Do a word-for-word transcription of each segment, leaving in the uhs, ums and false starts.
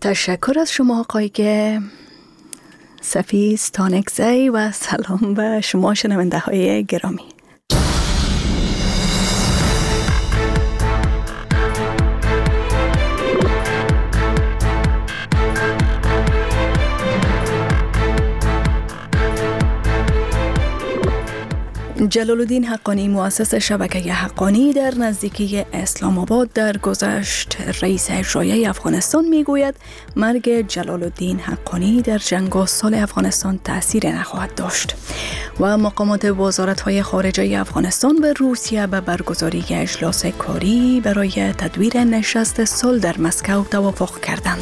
تشکر از شما آقای صفی ستانکزی و سلام به شما شنونده های گرامی. جلال الدین حقانی مؤسس شبکه حقانی در نزدیکی اسلام آباد درگذشت. رئیس اجرایی افغانستان میگوید مرگ جلال الدین حقانی در جنگ و صلح افغانستان تأثیر نخواهد داشت و مقامات وزارت‌های خارجه افغانستان و روسیه به برگزاری اجلاس کاری برای تدویر نشست صلح در مسکو توافق کردند.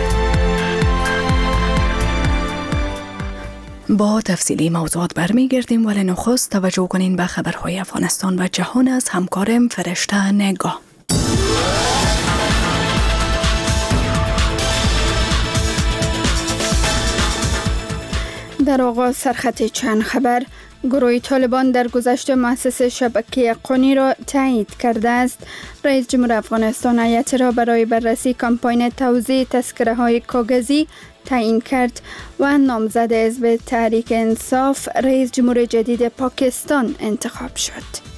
با تفصیلی موضوعات برمیگردیم، ولی نخست توجه کنین به خبرهای افغانستان و جهان از همکارم فرشته نگاه. در آغاز سرخط چند خبر. گروه طالبان در گذشته مؤسس شبکه حقانی را تایید کرده است. رئیس جمهور افغانستان هیئت را برای بررسی کمپاین توزیع تذکره های کاغذی تعیین کرد و نامزد حزب تحریک انصاف رئیس جمهور جدید پاکستان انتخاب شد.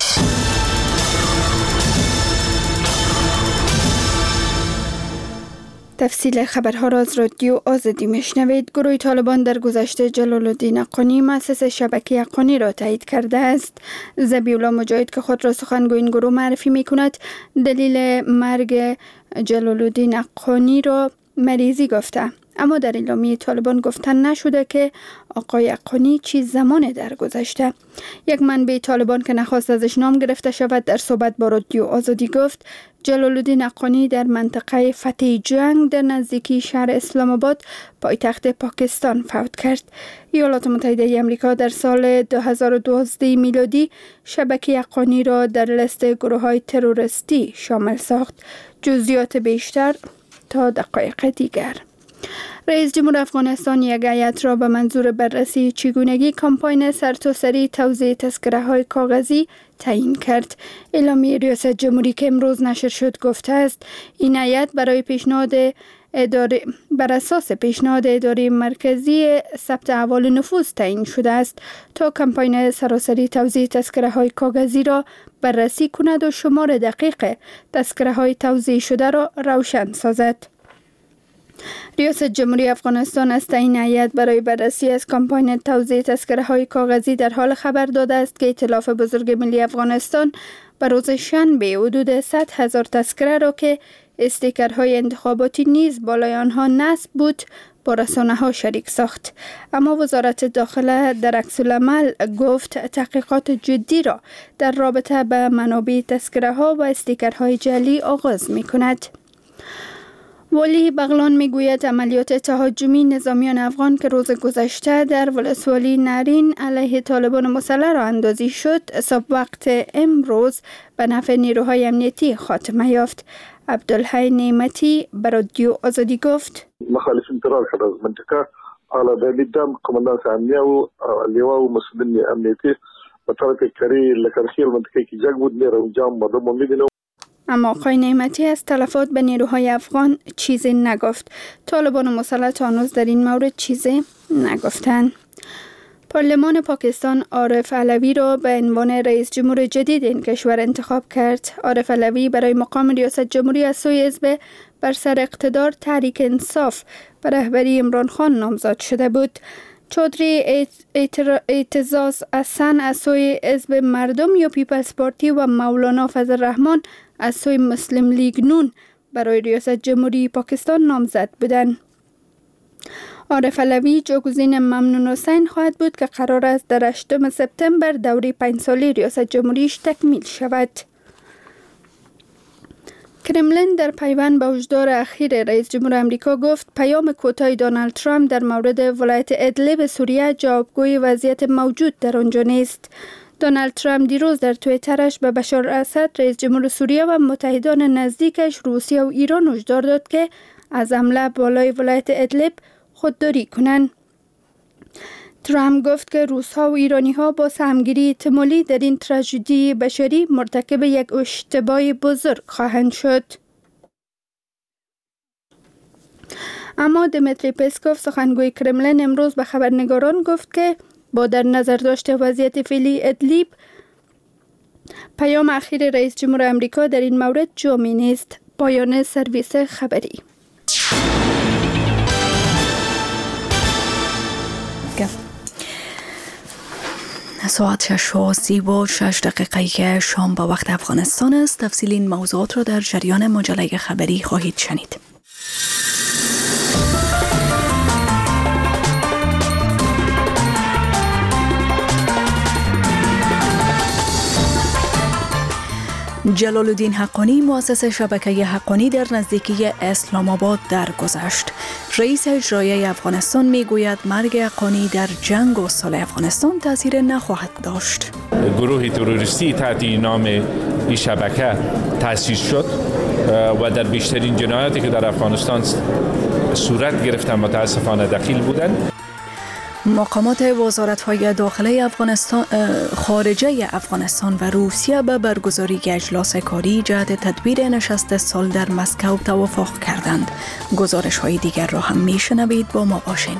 تفصیل خبرها را از رادیو آزادی میشنوید. گروه طالبان در گذشته جلال الدین حقانی مؤسس شبکه حقانی را تایید کرده است. ذبیح الله مجاهد که خود را سخنگوی این گروه معرفی می کند، دلیل مرگ جلال الدین حقانی را مریضی گفته، اما در اعلامیه طالبان گفتن نشده که آقای حقانی چی زمان در گذشته. یک منبع طالبان که نخواست ازش نام گرفته شود در صحبت با رادیو آزادی گفت جلال الدین حقانی در منطقه فتح جنگ در نزدیکی شهر اسلام آباد پایتخت پاکستان فوت کرد. ایالات متحده ای آمریکا در سال دو هزار و دوازده میلادی شبکه حقانی را در لیست گروه‌های تروریستی شامل ساخت. جزئیات بیشتر تا دقایق دیگر. رئیس جمهور افغانستان یک هیئت را به منظور بررسی چگونگی کمپاین سرتاسری توزیع تذکره های کاغذی تعیین کرد. اعلامیه ریاست جمهوری که امروز نشر شد گفته است این هیئت برای پیشنهاد اداره بر اساس پیشنهاد اداره مرکزی ثبت احوال نفوذ تعیین شده است تا کمپاین سراسری توزیع تذکره های کاغذی را بررسی کند و شمار دقیق تذکره های توزیع شده را روشن سازد. ریاست جمهوری افغانستان از تعیین هیئت برای بررسی از کمپاین توزیع تذکره های کاغذی در حال خبر داده است که ائتلاف بزرگ ملی افغانستان به روز شنبه حدود صد هزار تذکره را که استیکرهای انتخاباتی نیز بالای آنها نصب بود با رسانه‌ها شریک ساخت. اما وزارت داخله در عکس العمل گفت تحقیقات جدی را در رابطه به منابع تذکره ها و استیکرهای جعلی آغاز می کند. والی بغلان میگوید عملیات تهاجمی نظامیان افغان که روز گذشته در ولسوالی نرین علیه طالبان مسلح راه اندازی شد، صبح وقت امروز به نفع نیروهای امنیتی خاتمه یافت. عبدالحی نعمتی بر رادیو آزادی گفت مخالفین فرار شد از منطقه. حالا در دیدم کماندان امنیه و لیوا و مسئولین امنیتی به طرف کری لکرخیل منطقه که جنگ بود میره اونجا مردم رو میبینه. اما آقای نعمتی از تلفات به نیروهای افغان چیزی نگفت. طالبان مسلح تا هنوز در این مورد چیزی نگفتند. پارلمان پاکستان عارف علوی را به عنوان رئیس جمهور جدید این کشور انتخاب کرد. عارف علوی برای مقام ریاست جمهوری از سوی حزب بر سر اقتدار تحریک انصاف به رهبری عمران خان نامزد شده بود. چودری اعتزاز حسن از سوی حزب مردم یا پیپلز پارتی و مولانا فضل الرحمن از سوی مسلم لیگ نون برای ریاست جمهوری پاکستان نامزد بودند. عارف علوی جاگزین ممنون حسین خواهد بود که قرار است در هشتم سپتامبر دوره پنج ساله ریاست جمهوریش تکمیل شود. کرملین در پیوند به هشدار اخیر رئیس جمهور آمریکا گفت پیام کوتاه دونالد ترامپ در مورد ولایت ادلب سوریه جوابگوی وضعیت موجود در آنجا نیست. دونالد ترامپ دیروز در توییترش به بشار اسد رئیس جمهور سوریه و متحدان نزدیکش روسیه و ایران هشدار داد که از حمله بالای ولایت ادلب خودداری کنند. ترامپ گفت که روس‌ها و ایرانی‌ها با سهمگیری احتمالی در این تراژدی بشری مرتکب یک اشتباه بزرگ خواهند شد. اما دمیتری پسکوف سخنگوی کرملین امروز به خبرنگاران گفت که با در نظر داشته وضعیت فعلی ادلیب پیام اخیر رئیس جمهور آمریکا در این مورد جامع نیست. پایان سرویس خبری. ساعت شش و سی و شش دقیقه شام با وقت افغانستان است. تفصیل این موضوعات را در جریان مجله خبری خواهید شنید. جلال الدین حقانی مؤسس شبکه حقانی در نزدیکی اسلام آباد درگذشت. رئیس اجرایی افغانستان میگوید مرگ حقانی در جنگ و صلح افغانستان تاثیر نخواهد داشت. گروه تروریستی تحت نام این شبکه تأسیس شد و در بیشترین جنایاتی که در افغانستان صورت گرفتن متاسفانه دخیل بودند. مقامات وزارت‌های داخلی افغانستان، خارجه افغانستان و روسیه به برگزاری اجلاس کاری جهت تدبیر نشست سال در مسکو توافق کردند. گزارش‌های دیگر را هم می‌شنوید، با ما باشین.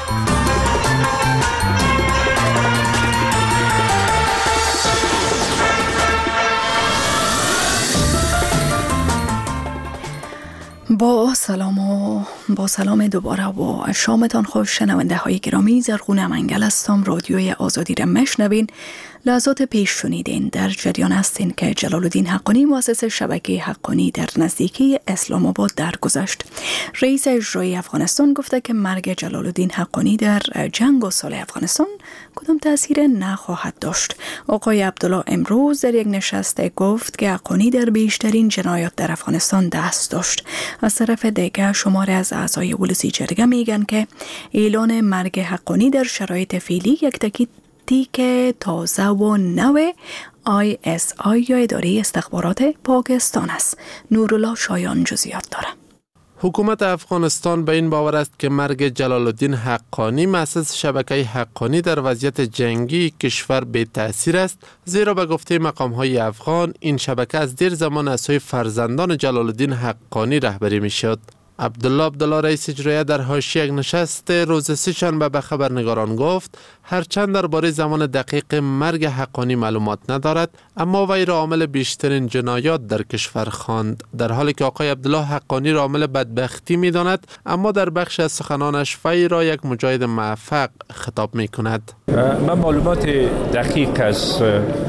با سلام و با سلام دوباره و شامتان خوش. شنونده های گرامی، زرغون منگل هستم. رادیوی آزادی را میشنوین. لحظات پیش شنیدین در جریان هستین که جلال الدین حقانی مؤسس شبکه حقانی در نزدیکی اسلام آباد درگذشت. رئیس اجرایی افغانستان گفته که مرگ جلال الدین حقانی در جنگ و صلح افغانستان کدام تأثیر نخواهد داشت. آقای عبدالله امروز در یک نشست گفت که حقانی در بیشترین جنایات در افغانستان دست داشت. از طرف دیگر شماری از اعضای ولسی جرگه میگن که اعلان مرگ حقانی در شرایط فعلی یک تاکید که تازه و نو آی اس آی یا اداره استخبارات پاکستان است. نورالله شایان جزئیات داره. حکومت افغانستان به این باور است که مرگ جلال الدین حقانی مؤسس شبکه حقانی در وضعیت جنگی کشور بی تأثیر است، زیرا به گفته مقام‌های افغان این شبکه از دیر زمان از سوی فرزندان جلال الدین حقانی رهبری می‌شد. عبدالله عبدالله رئیس اجرایی در حاشیه یک نشست روز سه‌شنبه به خبرنگاران گفت هرچند درباره زمان دقیق مرگ حقانی معلومات ندارد، اما وی را عامل بیشترین جنایات در کشور خواند، در حالی که آقای عبدالله حقانی را عامل بدبختی می‌داند، اما در بخش از سخنانش وی را یک مجاهد موفق خطاب می‌کند. من معلومات دقیق از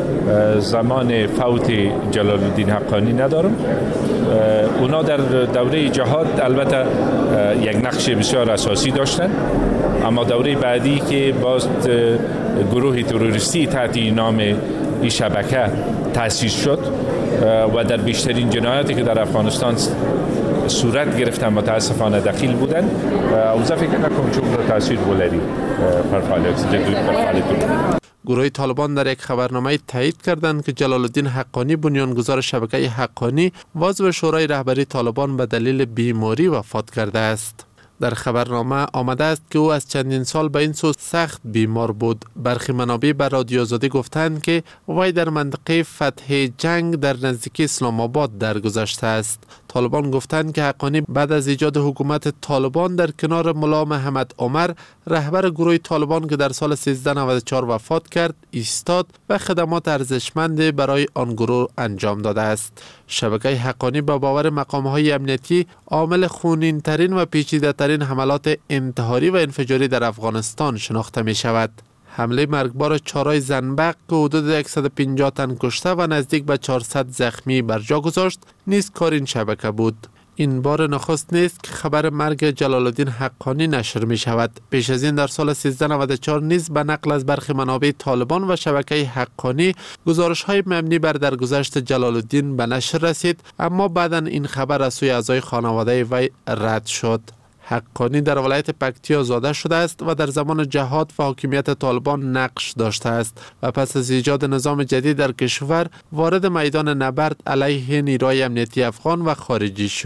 زمان فوت جلال الدین حقانی ندارم. اونا در دوره جهاد البته یک نقش بسیار اساسی داشتن، اما دوره بعدی که باز گروه تروریستی تحت نام این شبکه تأسیس شد و در بیشترین جنایاتی که در افغانستان صورت گرفتن متاسفانه دخیل بودن، اوضاع فکر نکنم چون تأثیر بولری پر فعالیت. گروه طالبان در یک خبرنامه تایید کردند که جلال الدین حقانی بنیانگذار شبکه حقانی و عضو شورای رهبری طالبان به دلیل بیماری وفات کرده است. در خبرنامه آمده است که او از چندین سال به این سو سخت بیمار بود. برخی منابع به رادیو آزادی گفتند که وی در منطقه فتح جنگ در نزدیکی اسلام آباد درگذشته است. طالبان گفتند که حقانی بعد از ایجاد حکومت طالبان در کنار ملا محمد عمر رهبر گروه طالبان که در سال سیزده نود و چهار وفات کرد ایستاد و خدمات ارزشمند برای آن گروه انجام داده است. شبکه حقانی به باور مقام‌های امنیتی عامل خونین ترین و پیچیده ترین حملات انتحاری و انفجاری در افغانستان شناخته می شود. حمله مرگبار چهارراه زنبق که حدود صد و پنجاه تن کشته و نزدیک به چهارصد زخمی بر جا گذاشت نیز کار این شبکه بود. این بار نخست نیست که خبر مرگ جلال الدین حقانی نشر می شود. پیش از این در سال سیزده نود و چهار نیز به نقل از برخی منابع طالبان و شبکه حقانی گزارش های مبنی بر درگذشت جلال الدین به نشر رسید، اما بعدا این خبر از سوی اعضای خانواده وی رد شد. حقانی در ولایت پکتیا زاده شده است و در زمان جهاد و حاکمیت طالبان نقش داشته است و پس از ایجاد نظام جدید در کشور وارد میدان نبرد علیه نیروهای امنیتی افغان و خارجی شد.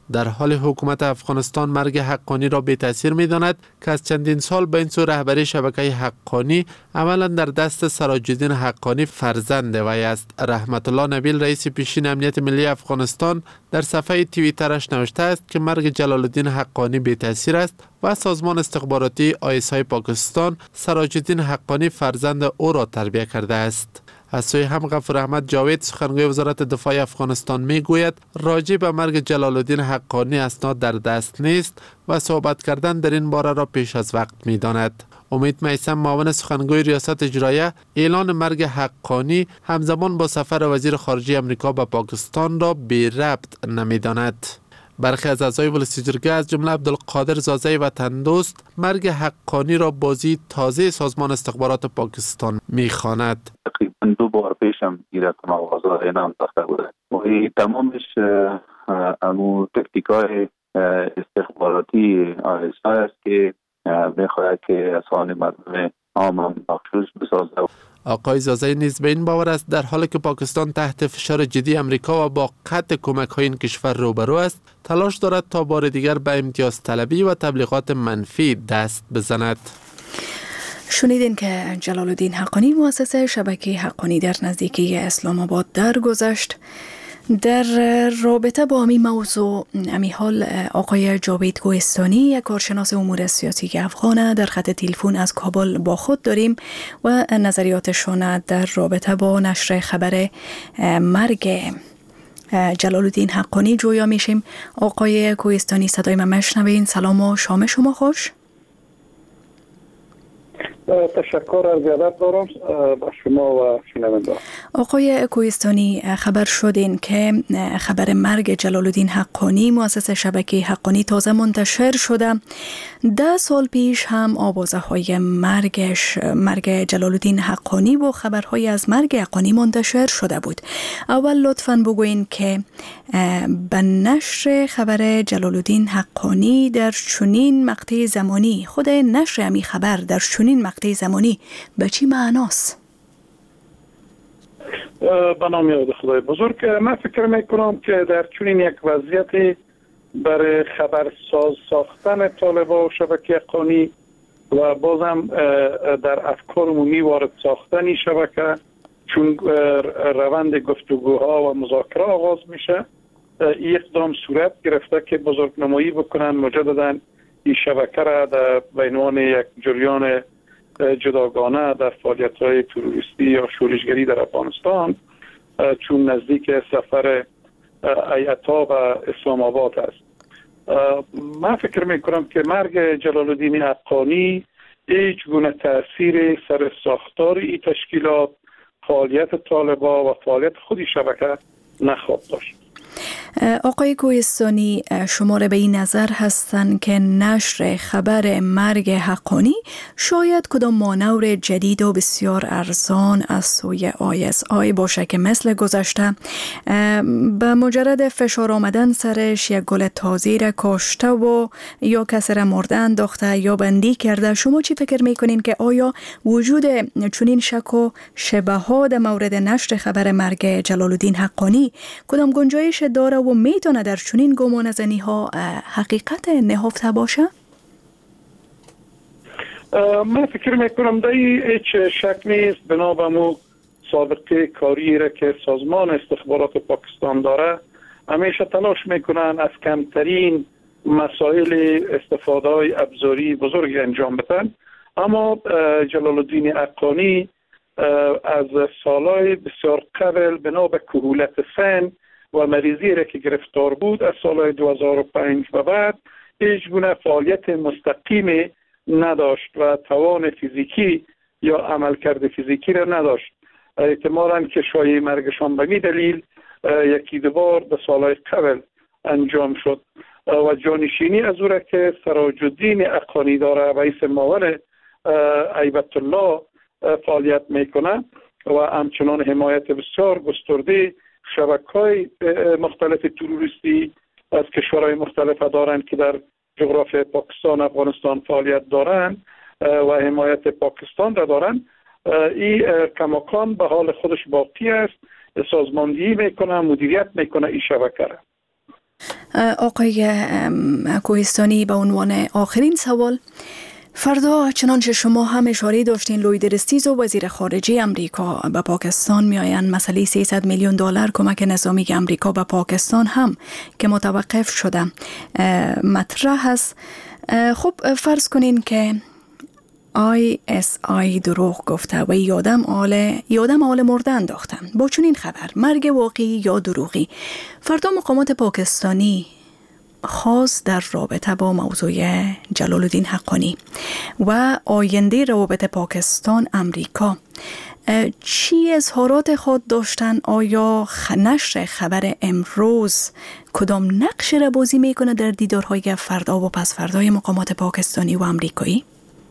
در حال حکومت افغانستان مرگ حقانی را بی تاثیر می داند که از چندین سال به این سو رهبری شبکه حقانی عملا در دست سراج الدین حقانی فرزند وی است. رحمت الله نبیل رئیس پیشین امنیت ملی افغانستان در صفحه توییترش نوشته است که مرگ جلال الدین حقانی بی تاثیر است و سازمان استخباراتی آی اس آی پاکستان سراج الدین حقانی فرزند او را تربیت کرده است. از سوی هم غفور احمد جاوید سخنگوی وزارت دفاع افغانستان می گوید راجع به مرگ جلال الدین حقانی اسناد در دست نیست و صحبت کردن در این باره را پیش از وقت می داند. امید میثم معاون سخنگوی ریاست اجرایه اعلان مرگ حقانی همزمان با سفر وزیر خارجه امریکا به پاکستان را بی ربط نمی داند. برخی از اعضای ولسی جرگه از جمله عبدالقادر زازی وطن دوست مرگ حقانی را بازی تازه سازمان استخبارات پاکستان می‌خواند. تقریبا دو بار پیشم این رقم آغازها اعلام ساخته بوده و تمامش امو تکتیکای استخباراتی آی اس آی است که می‌خواهد که اذهان مردم عام مغشوش بسازد. آقای زازی نیز به این باور است در حالی که پاکستان تحت فشار جدی امریکا و با قطع کمک‌های این کشور روبرو است، تلاش دارد تا بار دیگر به امتیاز طلبی و تبلیغات منفی دست بزند. شنیدین که جلال الدین حقانی مؤسس شبکه حقانی در نزدیکی اسلام آباد درگذشت. در رابطه با همین موضوع امی حال آقای جاوید کوهستانی یک کارشناس امور سیاسی افغان در خط تلفن از کابل با خود داریم و نظریاتشان در رابطه با نشر خبر مرگ جلال الدین حقانی جویا میشیم. آقای کوهستانی صدای من مشنوین؟ سلام و شام شما خوش. تشکر از ادب دارم با شما و شنوندگان. آقای کوهستانی خبر شدین که خبر مرگ جلال الدین حقانی مؤسس شبکه حقانی تازه منتشر شده. ده سال پیش هم آوازه های مرگش مرگ جلال الدین حقانی و خبرهای از مرگ حقانی منتشر شده بود. اول لطفاً بگوین که به نشر خبر جلال الدین حقانی در چنین مقطع زمانی، خود نشر همی خبر در چنین مقطع زمانی به چی معناست؟ به نام یاد خدای بزرگ، من فکر میکنم که در چنین یک وضعیت برای خبرساز ساختن طالبان و شبکه حقانی و بازم در افکار عمومی وارد ساختن این شبکه، چون روند گفتگوها و مذاکره آغاز میشه، این اقدام صورت گرفته که بزرگنمایی بکنن مجددا این شبکه را به عنوان یک جریان جداگانه در فعالیت‌های تروریستی یا شورشگری در افغانستان، چون نزدیک سفر ایتا و اسلام آباد است. من فکر میکنم که مرگ جلال الدین حقانی هیچ گونه تأثیر سر ساختار این تشکیلات، فعالیت طالبان و فعالیت خودی شبکه نخواهد داشت. آقای کوهستانی، شما را به این نظر هستند که نشر خبر مرگ حقانی شاید کدام مانور جدید و بسیار ارزان از سوی آی اس آی باشه که مثل گذشته به مجرد فشار آمدن سرش یک گل تازه را کاشته و یا کسی را مرده انداخته یا بندی کرده. شما چی فکر میکنین که آیا وجود چنین شک و شبهات در مورد نشر خبر مرگ جلال الدین حقانی کدام گنجایش داره و میتونه در چنین گمان زنی ها حقیقت نهفته باشه؟ من فکر میکنم در هیچ شک نیست. بنابراین سابقه کاری را که سازمان استخبارات پاکستان داره، همیشه تلاش میکنن از کمترین مسائل استفاده های ابزاری بزرگ انجام بدن. اما جلال الدین حقانی از سالهای بسیار قبل بنا به کهولت سن و مریضی را که گرفتار بود از سال دو هزار و پنج و بعد هیچ گونه فعالیت مستقیم نداشت و توان فیزیکی یا عملکرد فیزیکی را نداشت. احتمالاً که شایعه مرگشان به می دلیل یکی دو بار به سالهای قبل انجام شد و جانشینی از او را که سراج الدین حقانی داره و رئیس معاون هیبت الله فعالیت میکنه و همچنان حمایت بسیار گسترده شبکه‌های مختلف تروریستی از کشورهای مختلف دارند که در جغرافیای پاکستان افغانستان فعالیت دارند و حمایت پاکستان را دارند، این کماکان به حال خودش باقی است، سازماندهی میکنه، مدیریت میکنه این شبکه را. آقای کوهستانی، به عنوان آخرین سوال، فردا چنانچه شما هم اشاره داشتین لوید اریستیز و وزیر خارجه امریکا به پاکستان میآیند، مسئله سیصد میلیون دلار کمک نظامی امریکا به پاکستان هم که متوقف شده مطرح است. خب فرض کنین که آی اس آی دروغ گفته و یادم آل یادم آل مرده انداختم با چنین خبر، مرگ واقعی یا دروغی، فردا مقامات پاکستانی خاص در رابطه با موضوع جلال الدین حقانی و آینده روابط پاکستان امریکا چی اظهارات خود داشتن؟ آیا نشر خبر امروز کدام نقش را بازی میکنه در دیدارهای فردا و پس فردای مقامات پاکستانی و امریکایی؟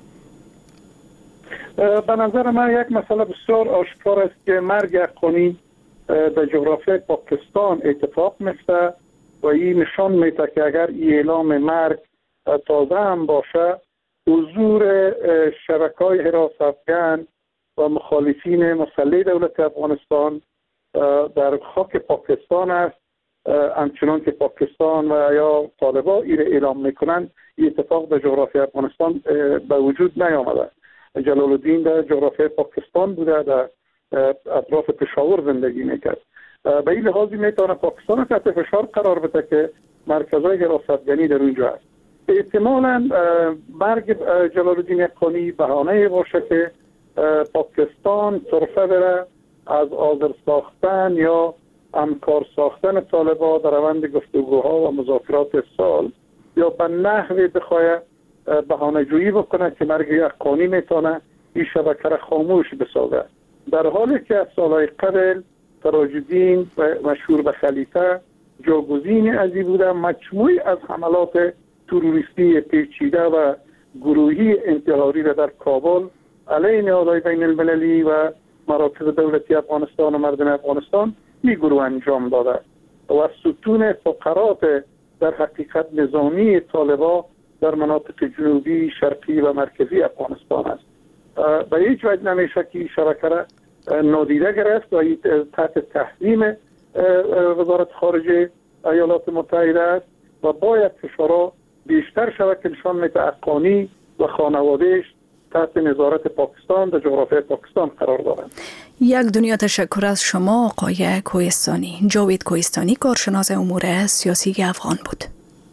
به نظر من یک مسئله بسیار آشکار است که مرگ حقانی در جغرافیای پاکستان اتفاق میفته و این نشان میده که اگر این اعلام مرگ تازه هم باشه، حضور شبکه‌های حراست افغان و مخالفین مسلح دولت افغانستان در خاک پاکستان است. همچنان که پاکستان و یا طالبان این اعلام میکنن، این اتفاق در جغرافیای افغانستان به وجود نیامده. جلال الدین در جغرافیای پاکستان بوده، در اطراف پشاور زندگی میکرد. به این لحاظی میتونه پاکستان تحت فشار قرار بده که مرکزهای حراست افغانی در اونجا است. احتمالاً مرگ جلال الدین حقانی بهانه باشه که پاکستان طرفه بره از آذر ساختن یا همکار ساختن طالبان در روند گفتگوها و مذاکرات سال، یا به نحوی بخواه بهانه جویی بکنه که مرگ حقانی میتونه این شبکه را خاموش بسازه، در حالی که از سالهای قبل تراج الدین مشهور به خلیفه جاگزین ازی بوده مجموعی از حملات تروریستی پیچیده و گروهی انتحاری را در کابل علیه نهادهای بین المللی و مراکز دولتی افغانستان و مردم افغانستان می گروه انجام داده و ستون فقرات در حقیقت نظامی طالبان در مناطق جنوبی، شرقی و مرکزی افغانستان است. به هیچ وجه نمیشه که این شبکه را نادیده گرفت و تحت تحریم وزارت خارجه ایالات متحده است و باید فشارها بیشتر شود که نشان میده حقانی و خانوادهش تحت نظارت پاکستان در جغرافیای پاکستان قرار دارند. یک دنیا تشکر از شما آقای کوهستانی. جاوید کوهستانی، کارشناس امور سیاسی افغان بود.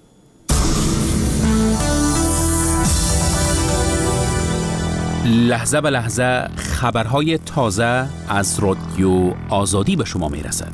لحظه به لحظه خبرهای تازه از رادیو آزادی به شما میرسد.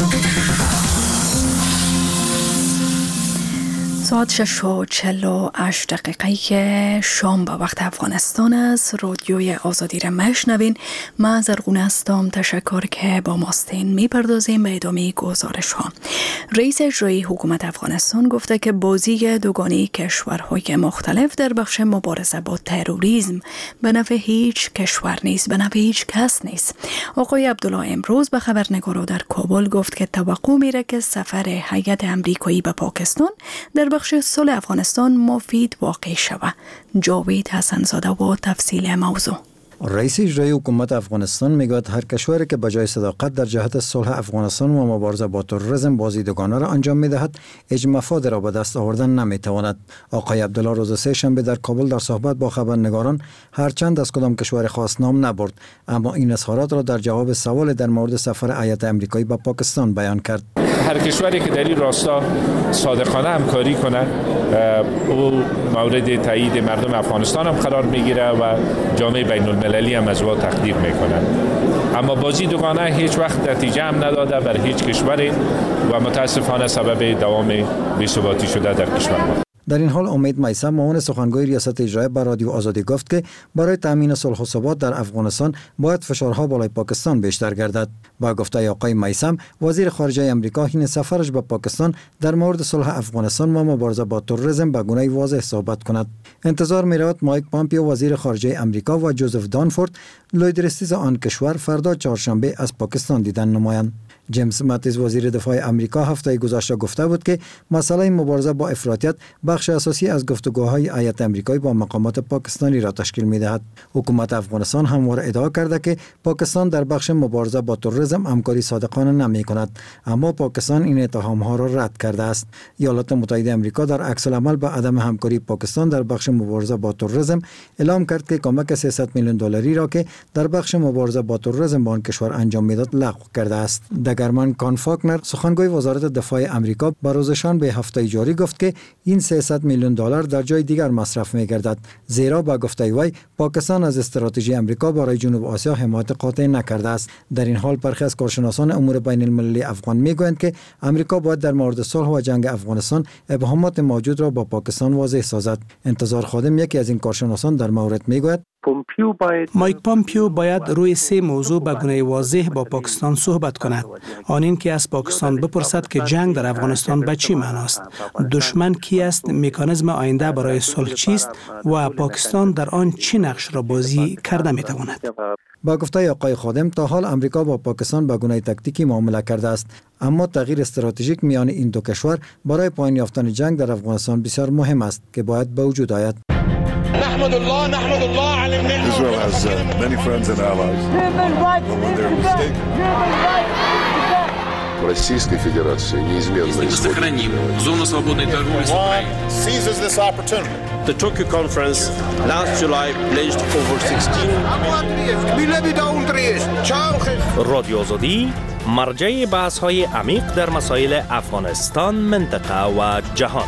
ساعت شش و چهل و هشت دقیقه شام به وقت افغانستان است. رادیوی آزادی را میشنوین. من زرغونه هستم. تشکر که با ماستین میپردازیم به ادامه گزارش ها. رئیس اجرایی حکومت افغانستان گفته که بازی دوگانه کشورهای مختلف در بخش مبارزه با تروریسم به نفع هیچ کشور نیست، به نفع هیچ کس نیست. آقای عبدالله امروز به خبرنگارا در کابل گفت که توقع میره که سفر هیئت امریکایی به پاکستان در بخش صلح افغانستان مفید واقع شود. جاوید حسن‌زاده و تفصیل موضوع. رئیس اجرایی حکومت افغانستان میگوید هر کشوری که بجای صداقت در جهت صلح افغانستان و مبارزه با تروریسم بازی دوگانه را انجام میدهد، هیچ مفاد را به دست آوردن نمیتواند. آقای عبدالله روز سه شنبه در کابل در صحبت با خبرنگاران هرچند از کدام کشور خاص نام نبرد، اما این اظهارات را در جواب سوال در مورد سفر هیئت امریکایی به پاکستان بیان کرد. هر کشوری که در این راستا صادقانه همکاری کنه او مورد تایید مردم افغانستان هم قرار میگیره و جامعه بین المللی هم از او تقدیر میکنه. اما بازی دوگانه هیچ وقت نتیجه هم نداده بر هیچ کشوری و متاسفانه سبب دوام بی‌ثباتی شده در کشور ما. در این حال امید میثم معاون سخنگوی ریاست اجرایی بر رادیو آزادی گفت که برای تامین صلح و ثبات در افغانستان باید فشارها بالای پاکستان بیشتر گردد. با گفته آقای میثم، وزیر خارجه امریکا حین سفرش به پاکستان در مورد صلح افغانستان و مبارزه با تروریسم به گونه واضح صحبت کند. انتظار می‌رود مایک پامپیو وزیر خارجه امریکا و جوزف دانفورد لوید اریستیز آن کشور فردا چهارشنبه از پاکستان دیدن نمایند. جیمز ماتیز وزیر دفاع آمریکا هفته گذشته گفته بود که مسئله مبارزه با افراطیت بخش اساسی از گفتگوهای هیئت آمریکایی با مقامات پاکستانی را تشکیل می‌دهد. حکومت افغانستان همواره ادعا کرده که پاکستان در بخش مبارزه با تروریسم همکاری صادقانه نمی‌کند، اما پاکستان این اتهام‌ها را رد کرده است. ایالات متحده آمریکا در عکس العمل به عدم همکاری پاکستان در بخش مبارزه با تروریسم اعلام کرد که کمک سیصد میلیون دلاری را که در بخش مبارزه با تروریسم به آن کشور انجام میداد لغو کرده است. دگرمن کان فاکنر سخنگوی وزارت دفاع آمریکا به روزشان به هفته جاری گفت که این سیصد میلیون دلار در جای دیگر مصرف می‌گردد، زیرا با گفته وی پاکستان از استراتژی آمریکا برای جنوب آسیا حمایت قاطع نکرده است. در این حال برخی از کارشناسان امور بین المللی افغان میگویند که آمریکا باید در مورد صلح و جنگ افغانستان ابهامات موجود را با پاکستان واضح سازد. انتظار خادم یکی از این کارشناسان در مورد میگوید مایک پامپیو باید روی سه موضوع به گونه واضح با پاکستان صحبت کند. آن این که از پاکستان بپرسد که جنگ در افغانستان به چی معناست، دشمن کی است، مکانیزم آینده برای صلح چیست و پاکستان در آن چی نقش را بازی کرده میتواند. با گفته آقای خادم تا حال امریکا با پاکستان به گونه تاکتیکی معامله کرده است، اما تغییر استراتژیک میان این دو کشور برای پایان یافتن جنگ در افغانستان بسیار مهم است که باید به وجود آید. نحمد الله نحمد الله على النعمة. Israel has uh, many friends and allies. When they're mistaken. Российской Федерации неизменно сохраним зону свободной торговли с Украиной. Seizes this opportunity. The Tokyo conference last July pledged over sixteen. رادیو آزادی مرجع بحث‌های عمیق در مسائل افغانستان، منطقه و جهان.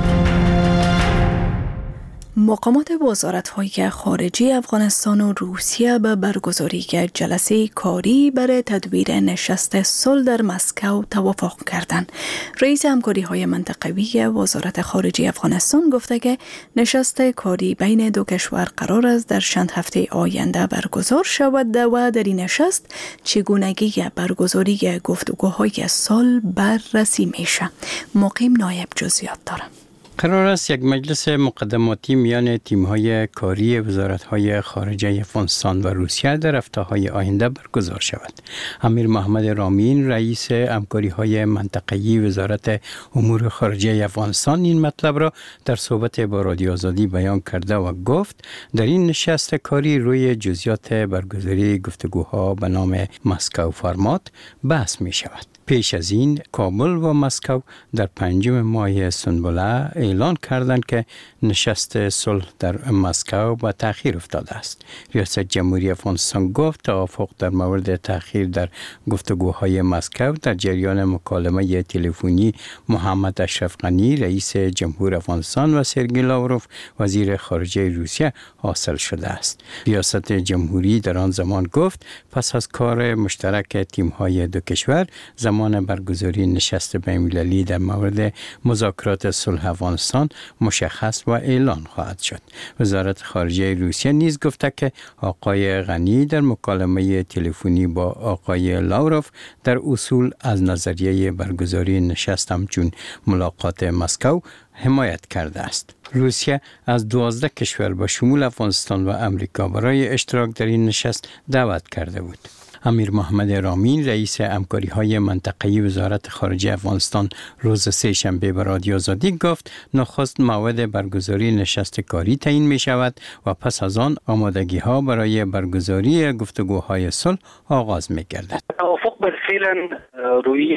مقامات وزارت‌های خارجه افغانستان و روسیه به برگزاری جلسه کاری برای تدبیر نشست صلح در مسکو توافق کردند. رئیس همکاری‌های منطقوی وزارت خارجه افغانستان گفته که نشست کاری بین دو کشور قرار است در چند هفته آینده برگزار شود و در این نشست چگونگی برگزاری گفتگوهای صلح بررسی میشه. مقیم نایب جزئیات داره. قرار است یک مجلس مقدماتی میان تیم‌های کاری وزارت‌های خارجه افغانستان و روسیه در هفته‌های آینده برگزار شود. امیر محمد رامین رئیس همکاری‌های منطقه‌ای وزارت امور خارجه افغانستان این مطلب را در صحبت با رادیو آزادی بیان کرده و گفت در این نشست کاری روی جزئیات برگزاری گفتگوها به نام مسکو فرمات بحث می شود. پیش از این کابل و مسکو در پنجم ماه سنبله اعلان کردند که نشست صلح در مسکو با تأخیر افتاده است. ریاست جمهوری افغانستان گفت توافق در مورد تأخیر در گفتگوهای مسکو در جریان مکالمه تلفنی محمد اشرف غنی رئیس جمهور افغانستان و سرگئی لاوروف وزیر خارجه روسیه حاصل شده است. ریاست جمهوری در آن زمان گفت پس از کار مشترک تیم‌های دو کشور زمان برگزاری نشست بین‌المللی در مورد مذاکرات صلح افغانستان مشخص و اعلان خواهد شد. وزارت خارجه روسیه نیز گفته که آقای غنی در مکالمه تلفنی با آقای لاوروف در اصول از نظریه برگزاری نشست همچون ملاقات مسکو حمایت کرده است. روسیه از دوازده کشور با شمول افغانستان و امریکا برای اشتراک در این نشست دعوت کرده بود. امیر محمد رامین رئیس همکاری‌های منطقه‌ای وزارت خارجه افغانستان روز سه شنبه به رادیو آزادی گفت نخست موعد برگزاری نشست کاری تعیین می شود و پس از آن آمادگی‌ها برای برگزاری گفتگوهای صلح آغاز می گردد. توافق بر فعلا روی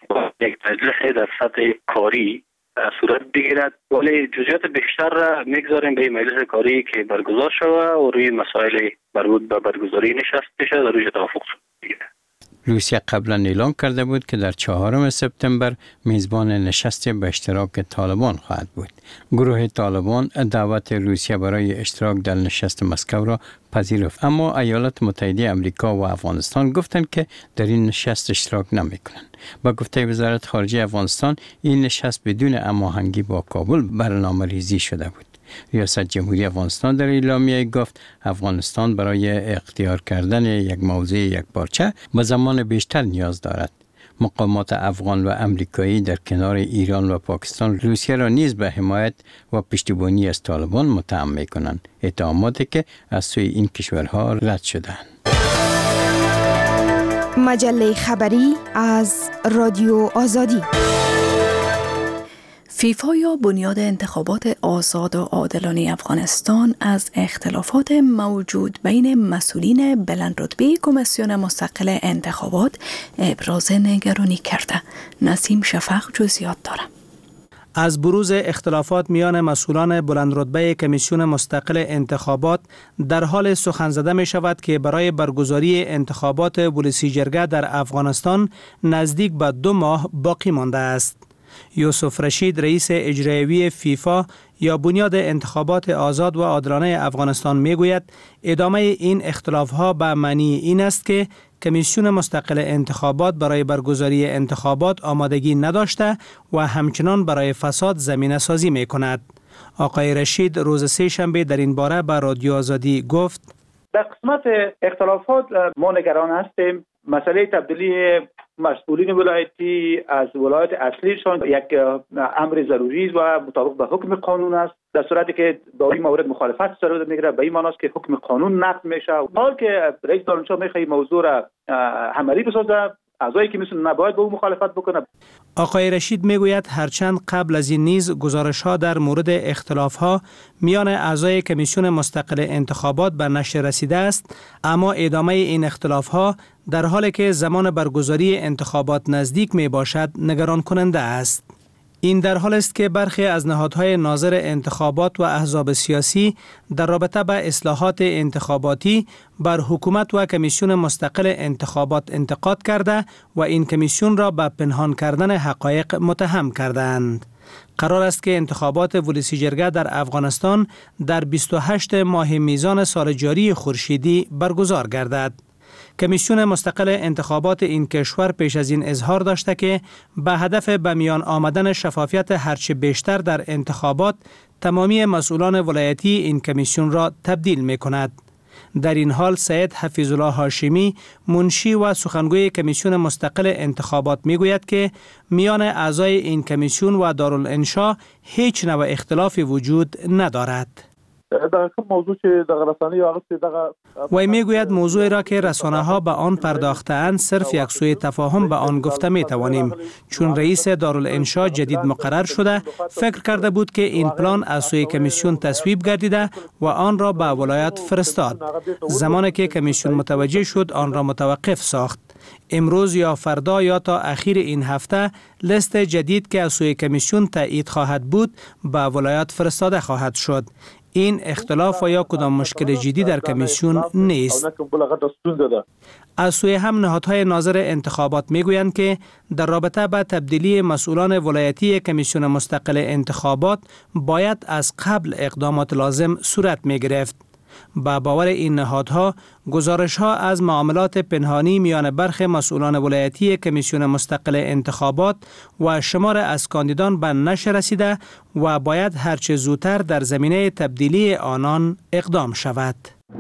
یک مجلس در سطح کاری صورت بگیرد، ولی جزئیات بیشتر را میگذاریم به مجلس کاری که برگزار شود و روی مسائل مربوط به برگزاری نشست بشه در روی توافق بگیرد. روسیه قبلا اعلام کرده بود که در چهارم سپتامبر میزبان نشست به اشتراک طالبان خواهد بود. گروه طالبان دعوت روسیه برای اشتراک در نشست مسکو را پذیرفت، اما ایالات متحده آمریکا و افغانستان گفتند که در این نشست اشتراک نمی‌کنند. با گفته وزارت خارجه افغانستان این نشست بدون هماهنگی با کابل برنامه‌ریزی شده بود. ریاست جمهوری افغانستان در اعلامیه گفت افغانستان برای اختیار کردن یک موضع یکپارچه به زمان بیشتر نیاز دارد. مقامات افغان و امریکایی در کنار ایران و پاکستان روسیه را نیز به حمایت و پشتیبانی از طالبان متهم می‌کنند، اتهاماتی که از سوی این کشورها رد شدند. مجله خبری از رادیو آزادی. فیفا یا بنیاد انتخابات آزاد و عادلانه افغانستان از اختلافات موجود بین مسئولین بلندرتبه کمیسیون مستقل انتخابات ابراز نگرانی کرده. نسیم شفق جزئیات دارد. از بروز اختلافات میان مسئولان بلندرتبه کمیسیون مستقل انتخابات در حال سخن زده می شود که برای برگزاری انتخابات ولسی جرگه در افغانستان نزدیک به دو ماه باقی مانده است. یوسف رشید رئیس اجرایی فیفا یا بنیاد انتخابات آزاد و عادلانه افغانستان می گوید ادامه این اختلافها به معنی این است که کمیسیون مستقل انتخابات برای برگزاری انتخابات آمادگی نداشته و همچنان برای فساد زمینه سازی می کند. آقای رشید روز سه شنبه در این باره به رادیو آزادی گفت: در قسمت اختلافات ما نگران هستیم. مسئله تبدیلی مسئولین ولایتی از ولایت اصلیشان یک امر ضروری و مطابق به حکم قانون است. در صورتی که با این مورد مخالفت صورت میگیره به این معنی است که حکم قانون نقض میشه. حال که رئیس دانشگاه میخواد موضوع را عملی بسازه، اعضای کمیسیون نباید با او مخالفت بکنه. آقای رشید میگوید هرچند قبل از این نیز گزارش‌ها در مورد اختلاف‌ها میان اعضای کمیسیون مستقل انتخابات به نشر رسیده است، اما ادامه این اختلاف‌ها در حالی که زمان برگزاری انتخابات نزدیک می باشد نگران کننده است. این در حال است که برخی از نهادهای ناظر انتخابات و احزاب سیاسی در رابطه با اصلاحات انتخاباتی بر حکومت و کمیسیون مستقل انتخابات انتقاد کرده و این کمیسیون را به پنهان کردن حقایق متهم کردند. قرار است که انتخابات ولسی جرگه در افغانستان در بیست و هشتم ماه میزان سال جاری خورشیدی برگزار گردد. کمیسیون مستقل انتخابات این کشور پیش از این اظهار داشته که به هدف به میان آمدن شفافیت هرچه بیشتر در انتخابات تمامی مسئولان ولایتی این کمیسیون را تبدیل می کند. در این حال سید حفیظ الله هاشمی منشی و سخنگوی کمیسیون مستقل انتخابات می گوید که میان اعضای این کمیسیون و دارالانشا هیچ نوع اختلافی وجود ندارد. در موضوع که در رسانه یا و میگوید موضوعی را که رسانه ها به آن پرداخته‌اند صرف یک سوء تفاهم به آن گفته می توانیم، چون رئیس دارالانشا جدید مقرر شده فکر کرده بود که این پلان از سوی کمیسیون تصویب گردیده و آن را به ولایت فرستاد. زمانی که کمیسیون متوجه شد آن را متوقف ساخت. امروز یا فردا یا تا اخیر این هفته لیست جدید که از سوی کمیسیون تایید خواهد بود به ولایت فرستاده خواهد شد. این اختلاف و یا کدام مشکل جدی در کمیسیون نیست. از سوی هم نهادهای ناظر انتخابات میگویند که در رابطه با تبدیلی مسئولان ولایتی کمیسیون مستقل انتخابات باید از قبل اقدامات لازم صورت می گرفت. با باور این نهادها گزارش‌ها از معاملات پنهانی میان برخی مسئولان ولایتی کمیسیون مستقل انتخابات و شمار از کاندیدان به نشر رسیده و باید هرچه زودتر در زمینه تبدیلی آنان اقدام شود.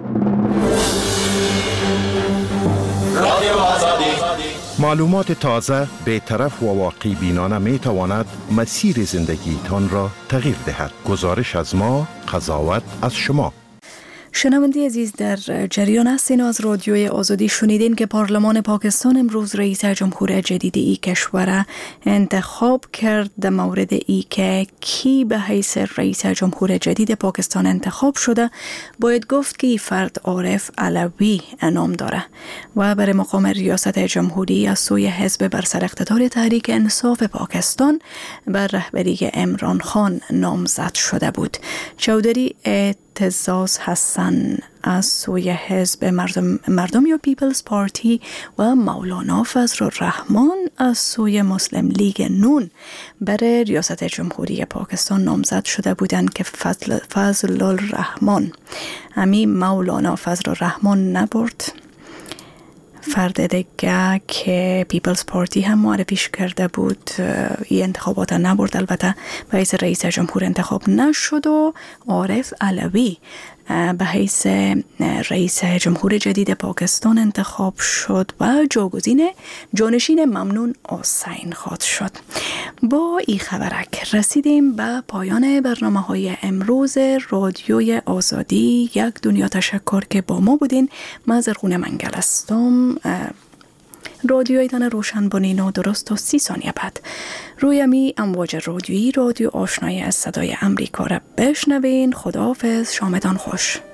معلومات تازه، بی‌طرف و واقعی بینانه می تواند مسیر زندگی تان را تغییر دهد. گزارش از ما، قضاوت از شما. شنونده عزیز، در جریان هستین از رادیوی آزادی شنیدین که پارلمان پاکستان امروز رئیس جمهور جدید ای کشور انتخاب کرد. در مورد ای که کی به حیث رئیس جمهور جدید پاکستان انتخاب شده باید گفت که ای فرد عارف علوی نام داره و برای مقام ریاست جمهوری از سوی حزب بر سر اقتدار تحریک انصاف پاکستان بر رهبری عمران خان نامزد شده بود. چودری اعتزاز حسن از سوی حزب مردم, مردم یا پیپلز پارتی و مولانا فضل الرحمن از سوی مسلم لیگ نون برای ریاست جمهوری پاکستان نامزد شده بودند که فضل, فضل الرحمن امی مولانا فضل الرحمن نبرد. فرد دیگه که پیپلز پارتی هم معرفیش کرده بود این انتخابات نبرد، البته به حیث رئیس جمهور انتخاب نشد و عارف علوی به حیث رئیس جمهور جدید پاکستان انتخاب شد و جاگزین جانشین ممنون حسین خان شد. با این خبرک رسیدیم به پایان برنامه های امروز رادیوی آزادی. یک دنیا تشکر که با ما بودین. من زرغون منگل هستم. رادیویتان روشن بانی نادرست و سی ثانیه بعد روی می امواج رادیویی رادیو آشنایی از صدای امریکا را بشنوین. خداحافظ، شامتان خوش.